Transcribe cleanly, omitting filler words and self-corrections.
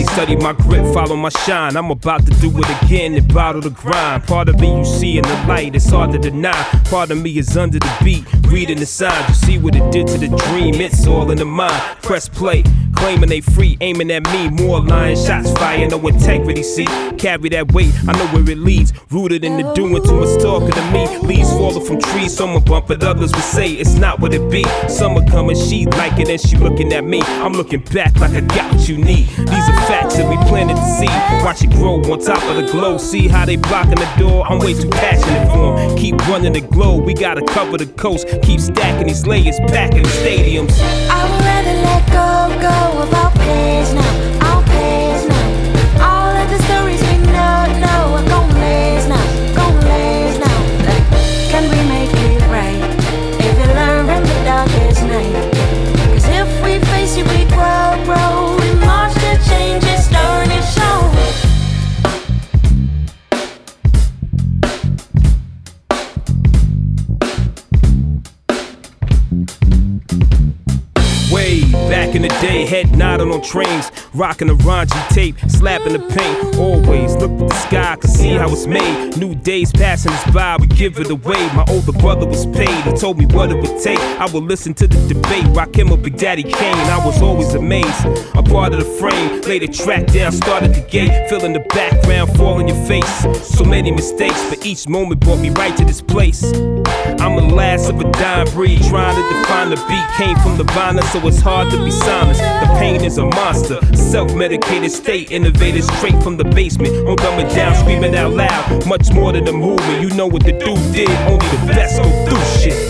they study my grip, follow my shine. I'm about to do it again and bottle the grind. Part of me you see in the light, it's hard to deny. Part of me is under the beat, reading the signs. You see what it did to the dream, it's all in the mind. Press play, claiming they free, aiming at me. More lying shots fire, no integrity, see. Carry that weight, I know where it leads. Rooted in the doing, too much talking to me. Leaves falling from trees, some will bump it, others will say it's not what it be. Some will come and she like it and she looking at me. I'm looking back like I got what you need. These are facts that we planted to see. Watch it grow on top of the glow. See how they blocking the door? I'm way too passionate for them. Keep running the globe, we gotta cover the coast. Keep stacking these layers, packing the stadiums. I would rather let go of our past now, our past now. All of the stories we know are gon' last now. Like, can we make it right? If you learn from the darkest night. Cause if we face it, we grow. We march the changes, starting to show. Way back in the day, head nodding on trains, rocking the Ranji tape, slapping the paint. Always look at the sky, could see how it's made. New days passing us by, we give it away. My older brother was paid, he told me what it would take. I would listen to the debate, rock him or Big Daddy Kane. I was always amazed, a part of the frame. Lay the track down, started the gate, feeling the background fall in your face. So many mistakes, but each moment brought me right to this place. I'm the last of a dying breed, trying to define the beat. Came from the violence, so it's hard to be silent. The pain is a monster, self-medicated state. Innovated straight from the basement. I'm dumbing down, screaming out loud. Much more than the movement, you know what the dude did. Only the best go through shit.